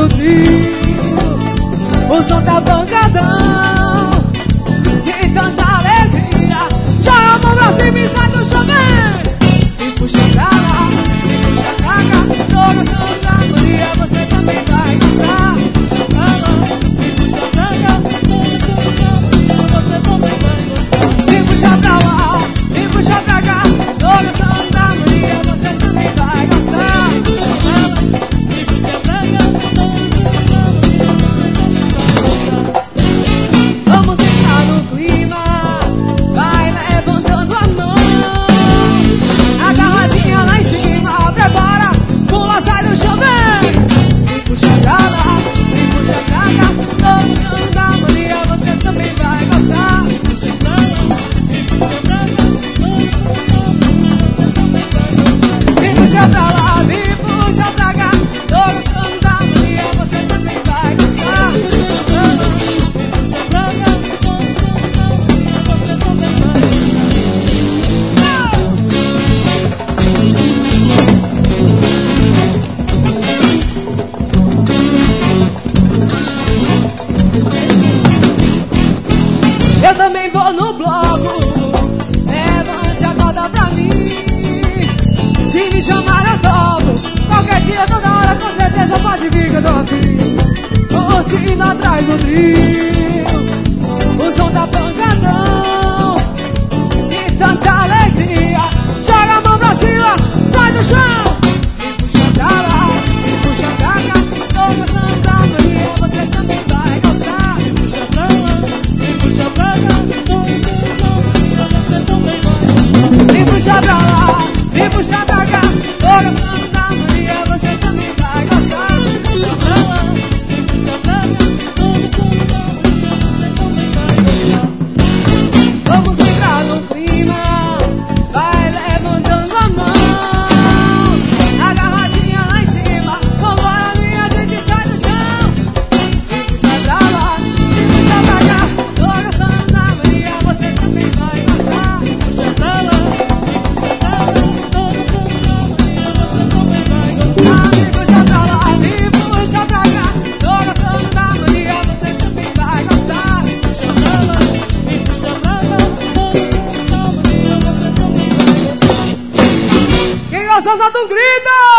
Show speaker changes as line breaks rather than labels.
do trio, o som tá pancadão, de tanta alegria. Joga a mão pra cima e sai do chão, vem. E puxa pra lá, e puxa pra cá. Tô gostando da harmonia, você também vai gostar. Puxa pra lá, e puxa pra cá. Tô gostando da harmonia, você também vai gostar. E puxa pra lá, e puxa pra cá. Tô gostando da harmonia, você também vai gostar. Puxa pra lá, e puxa pra cá. Tô gostando da harmonia, você também vai gostar. Vamos entrar no clima, vai levantando a mão, agarradinha lá em cima, prepara, pula, sai do chão, vem. E puxa pra lá, e puxa pra cá. Tô gostando da harmonia, você também vai gostar. Puxa pra lá, e puxa pra cá. Tô gostando da harmonia, você também vai gostar. E puxa pra lá, e puxa pra cá. Tô gostando da harmonia, você também vai gostar. Puxa pra lá, e puxa pra cá. Tô gostando da harmonia, você também vai gostar. Eu também vou no bloco, levante a corda pra mim. Se me chamar eu topo, qualquer dia, toda hora, com certeza pode vir que eu tô aqui. Curtindo atrás do trio, o som da pancadão, de tanta alegria. Joga a mão pra cima, sai do chão. E puxa pra lá, e puxa pra cá. Tô gostando da harmonia, você também vai gostar. Puxa pra lá, e puxa pra cá. Tô gostando da harmonia, você também vai gostar. E puxa pra lá, e puxa pra cá. Tô gostando da harmonia, você também vai gostar. Puxa pra lá, e puxa pra cá. Tô gostando da harmonia, você também vai gostar. Vamos entrar no clima, vai levantando a mão, agarradinha lá em cima. Vambora, minha gente, sai do chão. E puxa pra lá, e puxa pra cá. Tô gostando da harmonia, você também vai gostar. Puxa pra lá, e puxa pra cá. Tô gostando da harmonia, você também vai gostar. E puxa pra lá, e puxa pra cá. Tô gostando da harmonia, você também vai gostar. Puxa pra lá, e puxa pra cá. Tô gostando da harmonia, você também vai gostar. Quem gosta, solta um grito!